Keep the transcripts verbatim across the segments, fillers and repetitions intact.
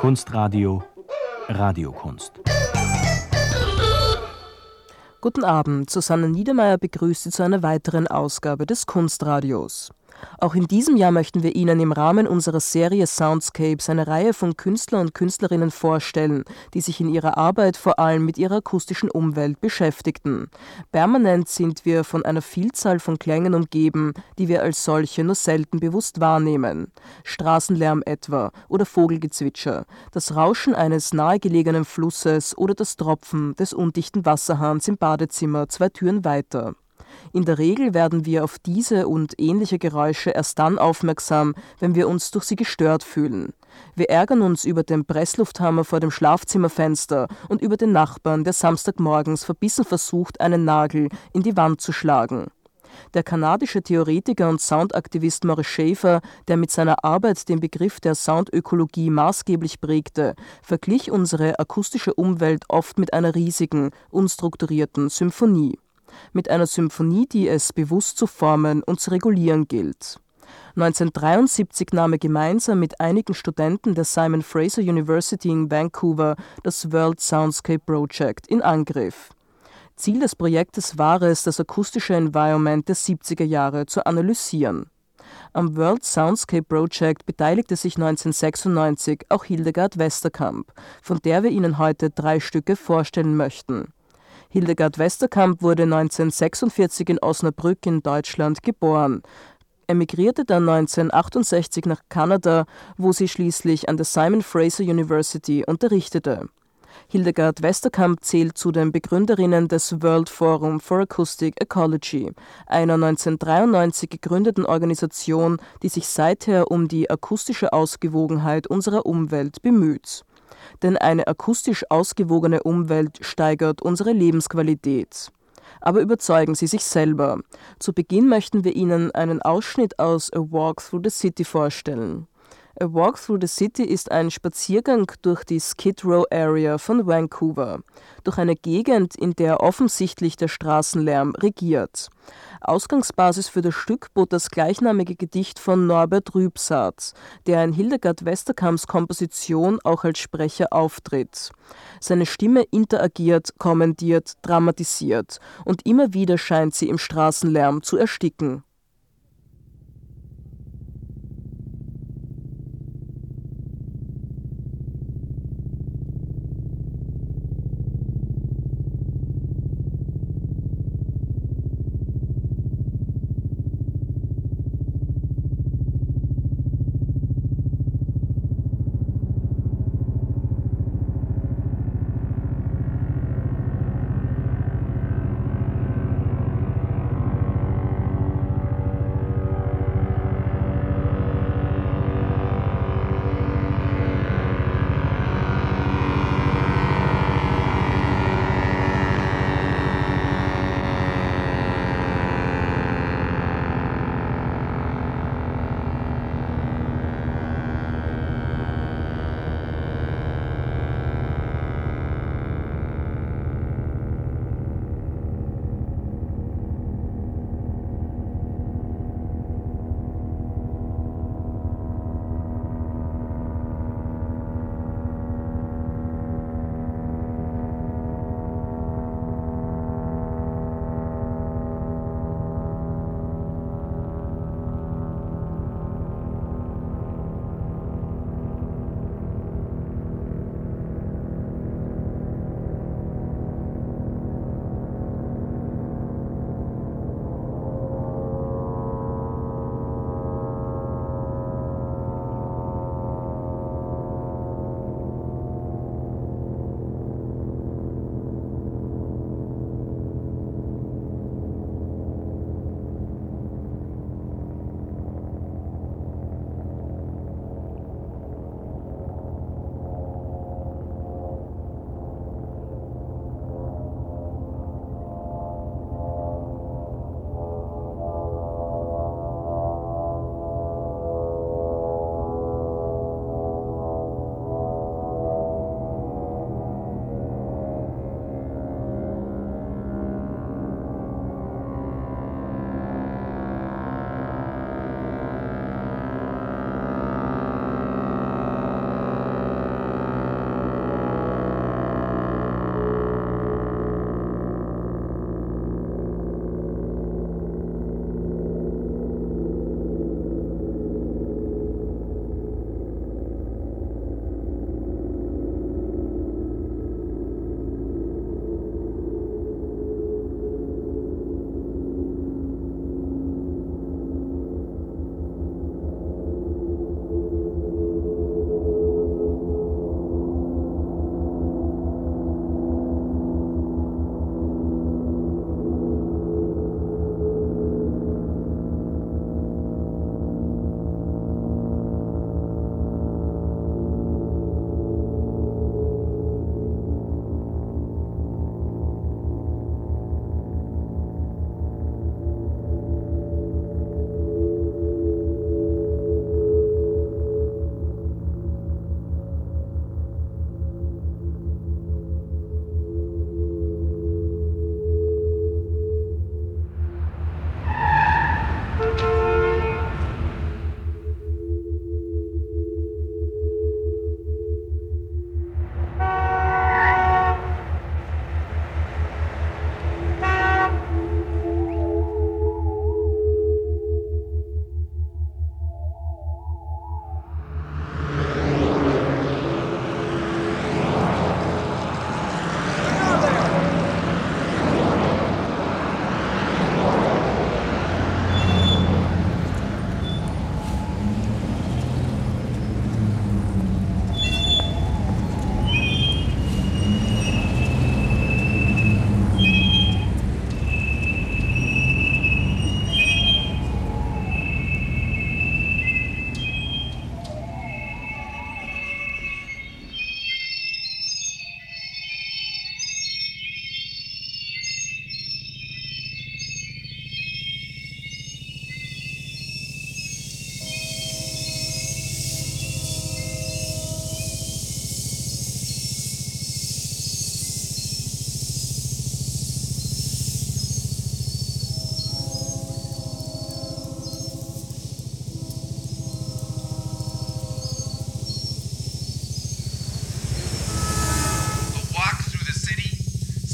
Kunstradio Radiokunst. Guten Abend, Susanne Niedermeyer begrüßt Sie zu einer weiteren Ausgabe des Kunstradios. Auch in diesem Jahr möchten wir Ihnen im Rahmen unserer Serie Soundscapes eine Reihe von Künstlern und Künstlerinnen vorstellen, die sich in ihrer Arbeit vor allem mit ihrer akustischen Umwelt beschäftigten. Permanent sind wir von einer Vielzahl von Klängen umgeben, die wir als solche nur selten bewusst wahrnehmen. Straßenlärm etwa oder Vogelgezwitscher, das Rauschen eines nahegelegenen Flusses oder das Tropfen des undichten Wasserhahns im Badezimmer zwei Türen weiter. In der Regel werden wir auf diese und ähnliche Geräusche erst dann aufmerksam, wenn wir uns durch sie gestört fühlen. Wir ärgern uns über den Presslufthammer vor dem Schlafzimmerfenster und über den Nachbarn, der samstagmorgens verbissen versucht, einen Nagel in die Wand zu schlagen. Der kanadische Theoretiker und Soundaktivist Maurice Schaefer, der mit seiner Arbeit den Begriff der Soundökologie maßgeblich prägte, verglich unsere akustische Umwelt oft mit einer riesigen, unstrukturierten Symphonie. Mit einer Symphonie, die es bewusst zu formen und zu regulieren gilt. neunzehnhundertdreiundsiebzig nahm er gemeinsam mit einigen Studenten der Simon Fraser University in Vancouver das World Soundscape Project in Angriff. Ziel des Projektes war es, das akustische Environment der siebziger Jahre zu analysieren. Am World Soundscape Project beteiligte sich neunzehnhundertsechsundneunzig auch Hildegard Westerkamp, von der wir Ihnen heute drei Stücke vorstellen möchten. Hildegard Westerkamp wurde neunzehnhundertsechsundvierzig in Osnabrück in Deutschland geboren, emigrierte dann neunzehnhundertachtundsechzig nach Kanada, wo sie schließlich an der Simon Fraser University unterrichtete. Hildegard Westerkamp zählt zu den Begründerinnen des World Forum for Acoustic Ecology, einer neunzehnhundertdreiundneunzig gegründeten Organisation, die sich seither um die akustische Ausgewogenheit unserer Umwelt bemüht. Denn eine akustisch ausgewogene Umwelt steigert unsere Lebensqualität. Aber überzeugen Sie sich selber. Zu Beginn möchten wir Ihnen einen Ausschnitt aus A Walk Through the City vorstellen. A Walk Through the City ist ein Spaziergang durch die Skid Row Area von Vancouver, durch eine Gegend, in der offensichtlich der Straßenlärm regiert. Ausgangsbasis für das Stück bot das gleichnamige Gedicht von Norbert Rübsaat, der in Hildegard Westerkamps Komposition auch als Sprecher auftritt. Seine Stimme interagiert, kommentiert, dramatisiert und immer wieder scheint sie im Straßenlärm zu ersticken.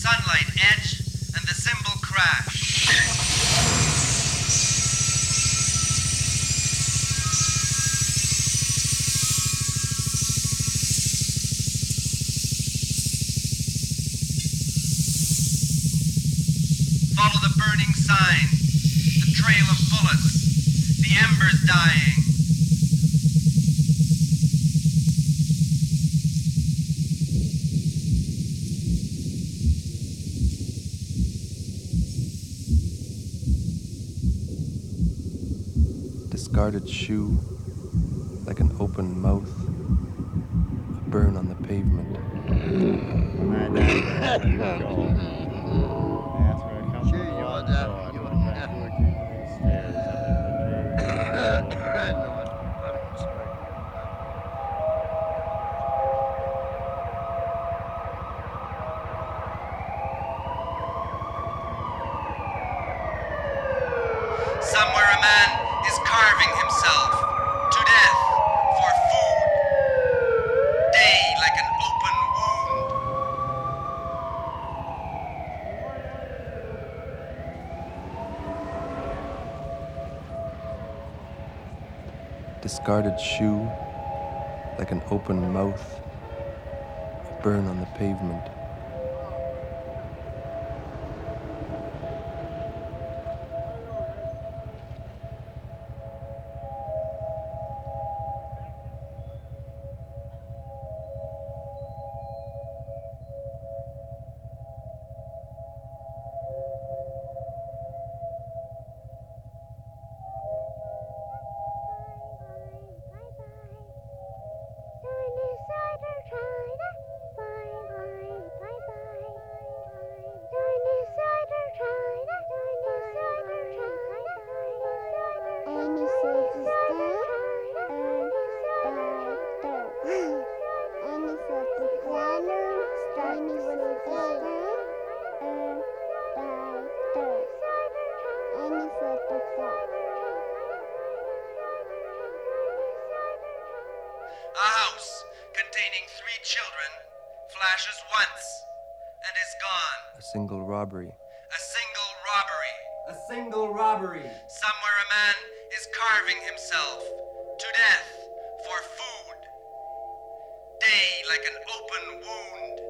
sunlight edge, and the cymbal crash. Follow the burning sign, the trail of bullets, the embers dying. Discarded shoe, like an open mouth, a burn on the pavement. Somewhere a man is carving himself to death for food. Day like an open wound. Discarded shoe, like an open mouth, a burn on the pavement. A house containing three children flashes once and is gone. A single robbery. A single robbery. A single robbery. Somewhere a man is carving himself to death for food. Day like an open wound.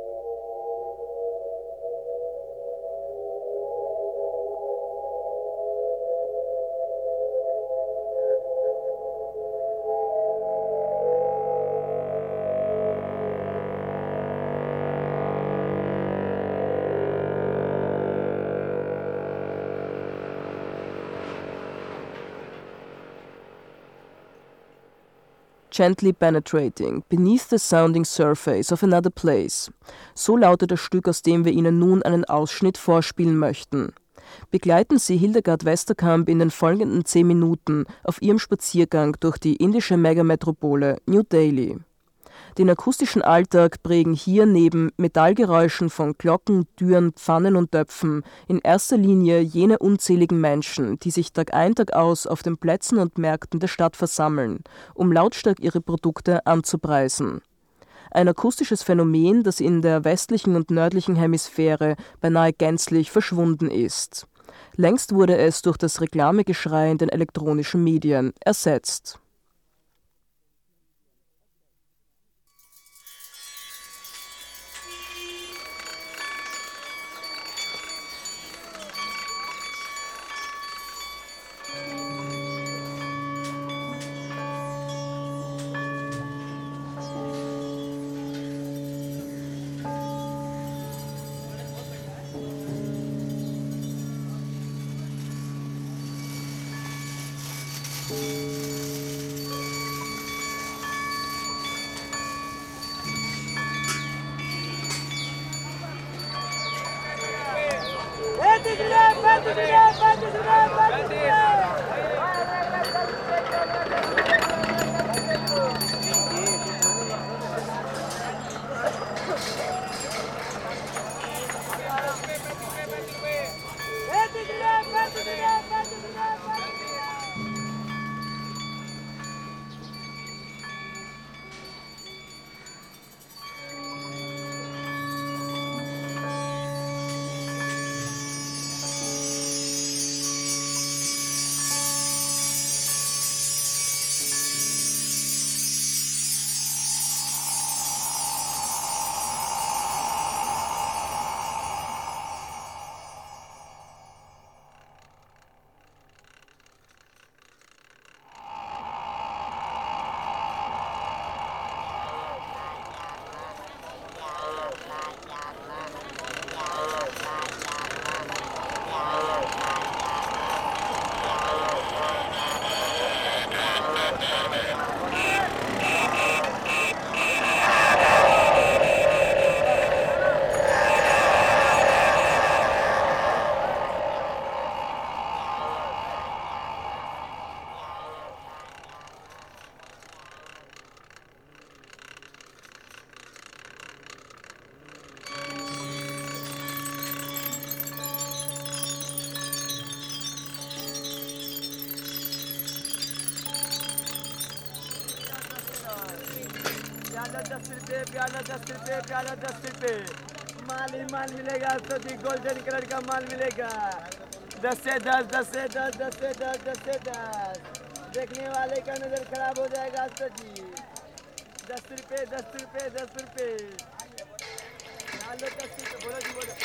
Gently penetrating, beneath the sounding surface of another place. So lautet das Stück, aus dem wir Ihnen nun einen Ausschnitt vorspielen möchten. Begleiten Sie Hildegard Westerkamp in den folgenden zehn Minuten auf ihrem Spaziergang durch die indische Megametropole New Delhi. Den akustischen Alltag prägen hier neben Metallgeräuschen von Glocken, Türen, Pfannen und Töpfen in erster Linie jene unzähligen Menschen, die sich Tag ein, Tag aus auf den Plätzen und Märkten der Stadt versammeln, um lautstark ihre Produkte anzupreisen. Ein akustisches Phänomen, das in der westlichen und nördlichen Hemisphäre beinahe gänzlich verschwunden ist. Längst wurde es durch das Reklamegeschrei in den elektronischen Medien ersetzt. रुपये प्याला, दस रुपये प्याला, दस रुपये। माल ही माल मिलेगा तो जी, golden colour का माल मिलेगा। दस से दस, दस से दस, दस से दस, दस से दस। देखने वाले का नजर खराब हो जाएगा तो जी। दस रुपये, दस रुपये, दस रुपये। डाल दो दस रुपये, बोलो जी बोलो।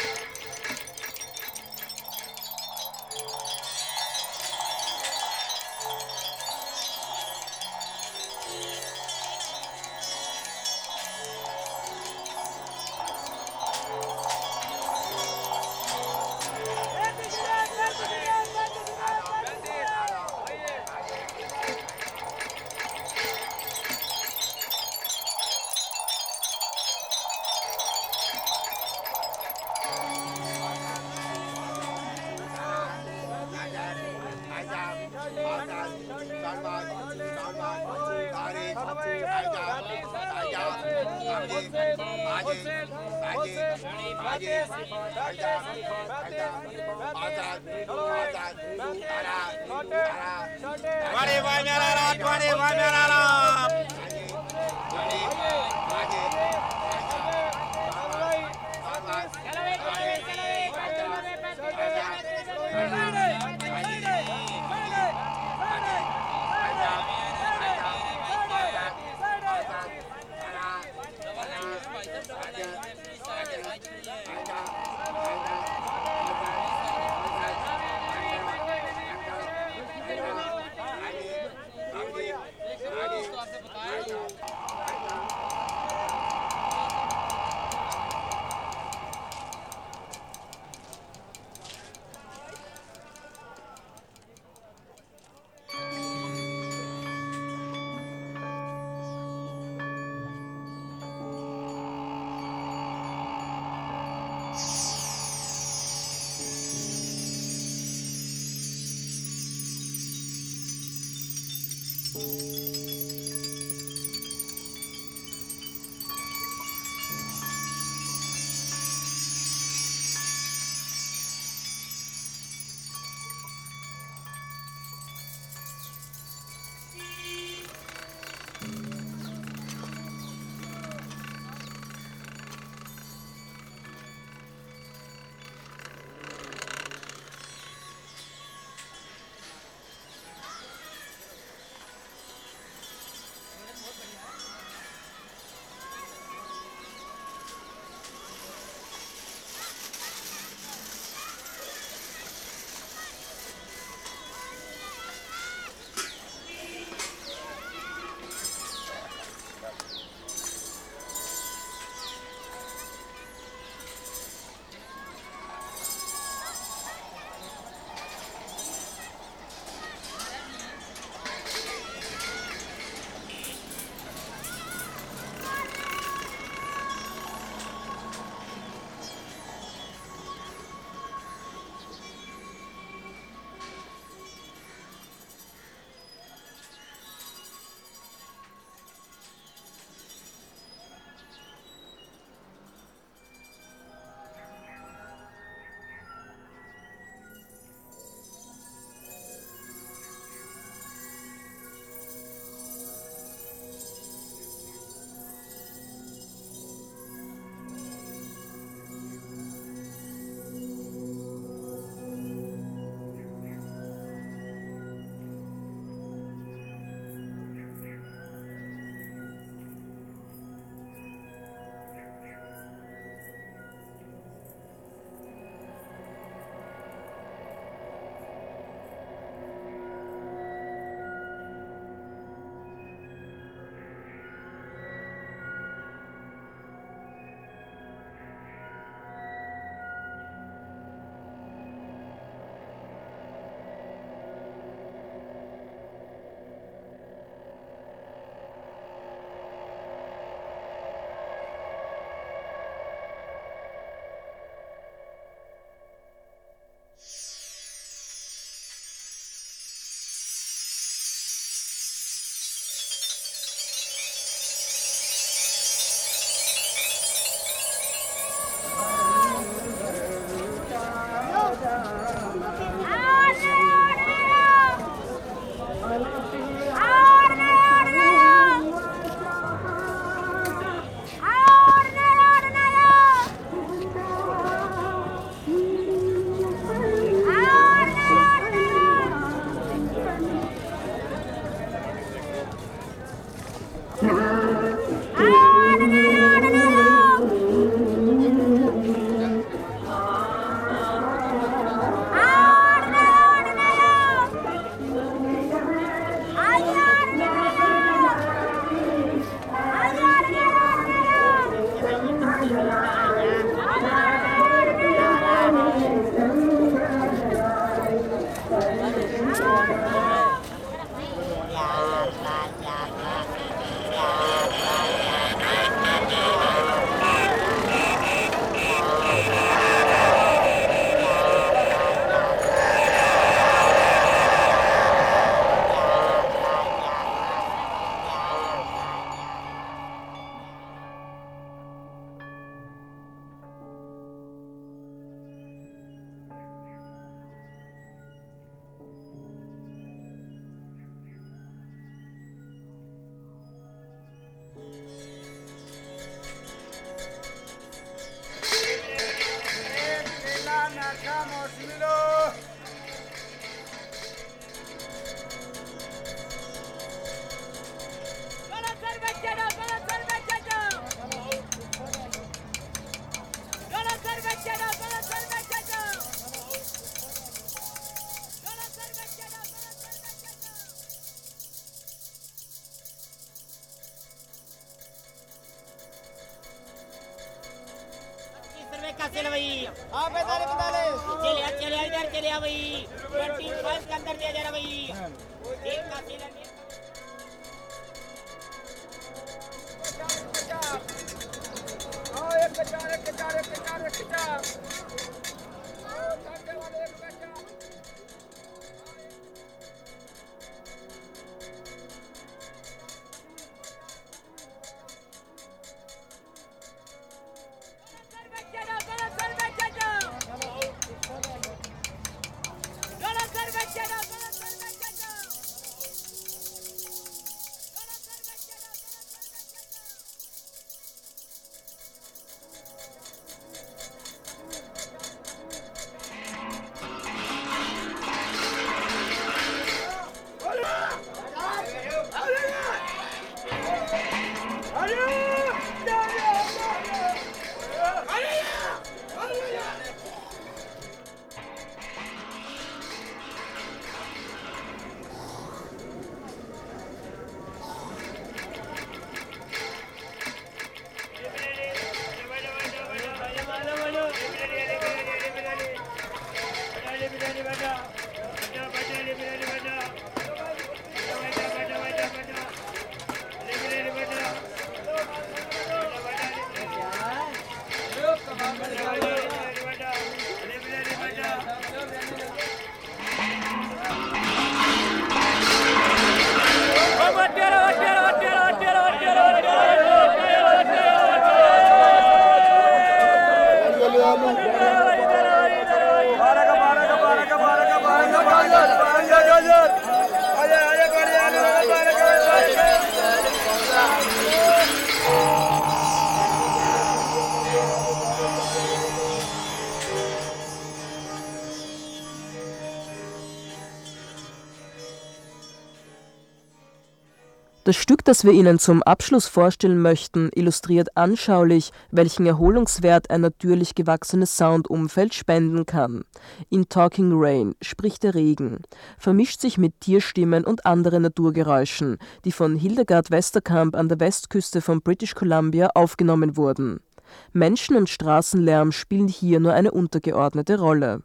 Das Stück, das wir Ihnen zum Abschluss vorstellen möchten, illustriert anschaulich, welchen Erholungswert ein natürlich gewachsenes Soundumfeld spenden kann. In Talking Rain spricht der Regen, vermischt sich mit Tierstimmen und anderen Naturgeräuschen, die von Hildegard Westerkamp an der Westküste von British Columbia aufgenommen wurden. Menschen- und Straßenlärm spielen hier nur eine untergeordnete Rolle.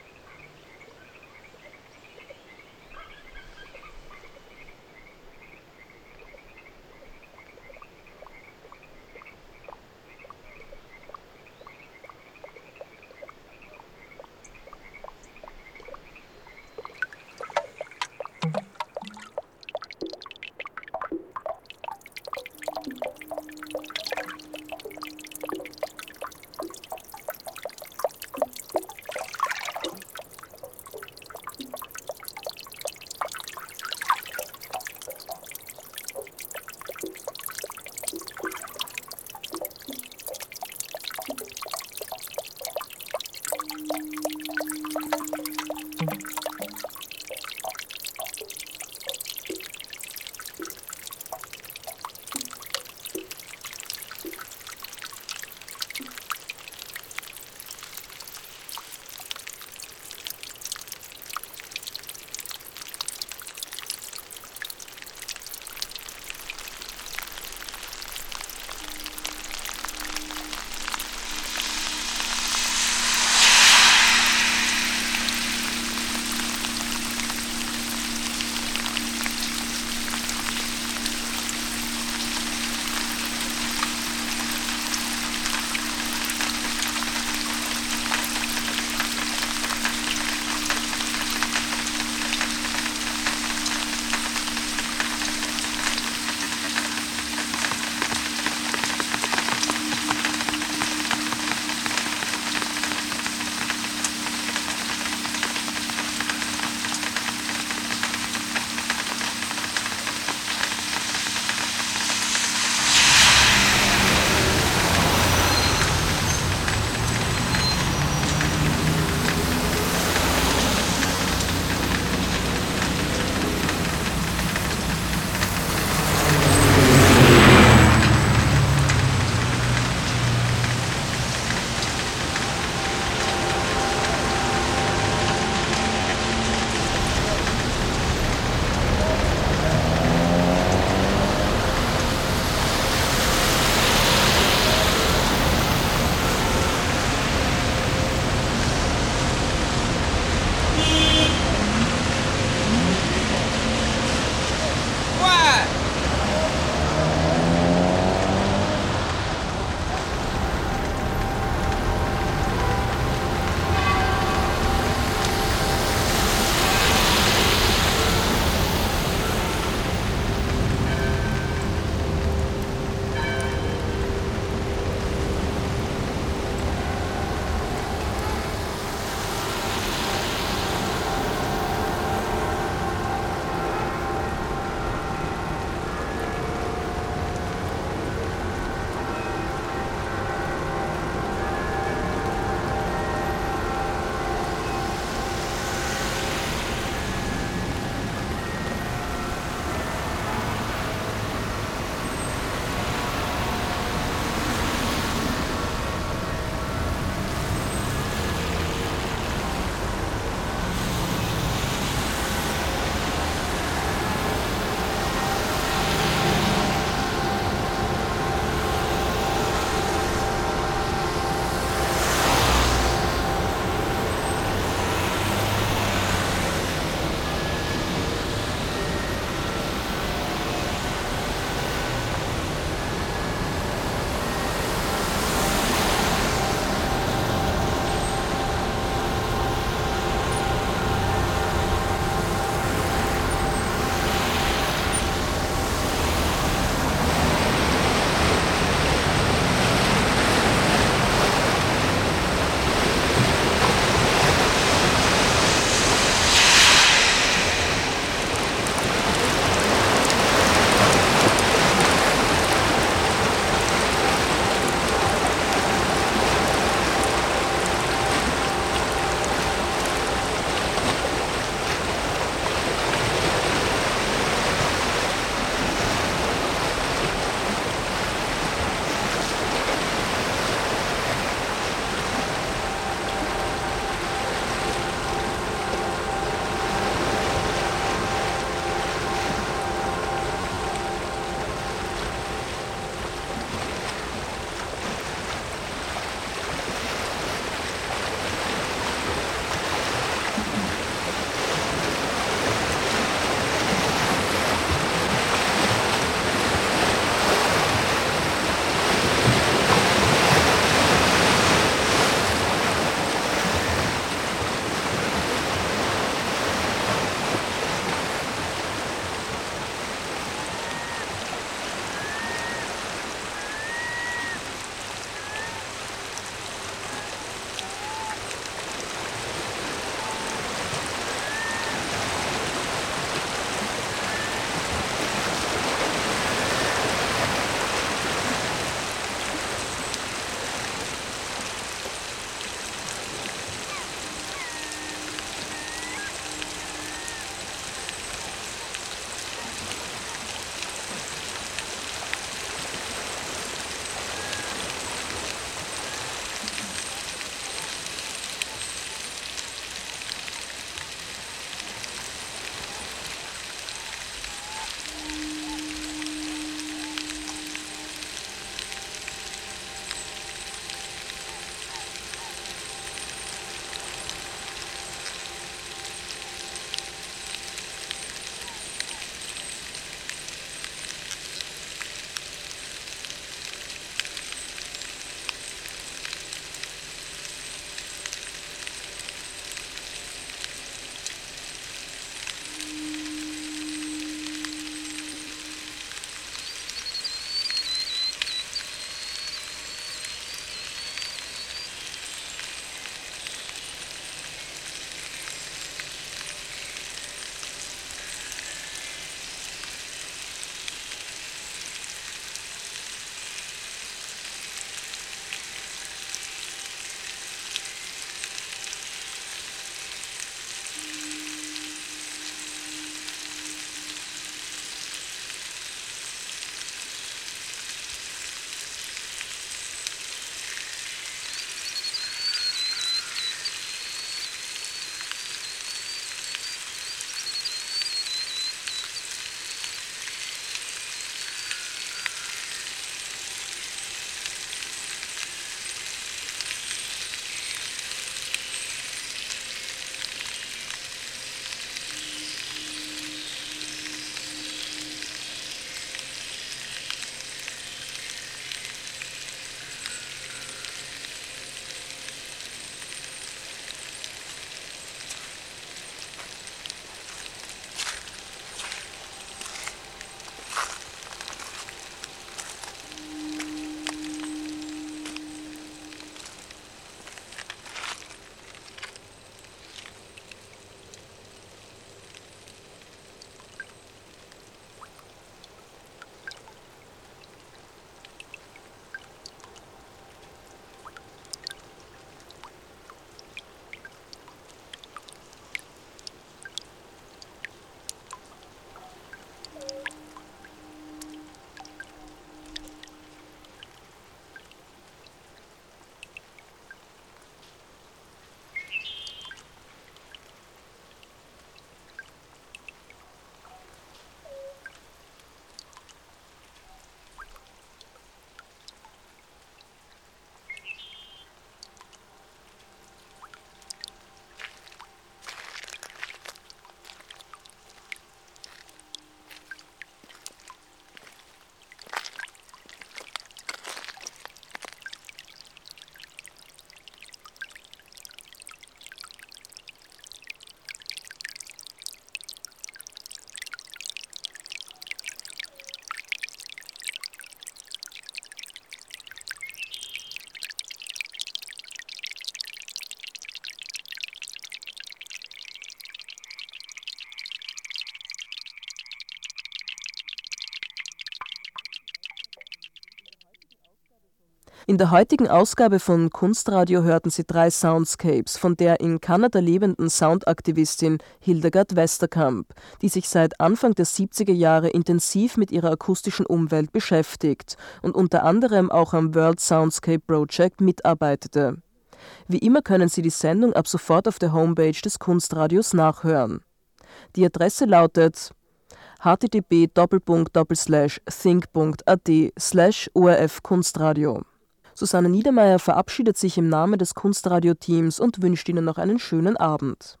In der heutigen Ausgabe von Kunstradio hörten Sie drei Soundscapes von der in Kanada lebenden Soundaktivistin Hildegard Westerkamp, die sich seit Anfang der siebziger Jahre intensiv mit ihrer akustischen Umwelt beschäftigt und unter anderem auch am World Soundscape Project mitarbeitete. Wie immer können Sie die Sendung ab sofort auf der Homepage des Kunstradios nachhören. Die Adresse lautet h t t p slash think punkt a t slash o r f kunstradio. Susanne Niedermeyer verabschiedet sich im Namen des Kunstradio-Teams und wünscht Ihnen noch einen schönen Abend.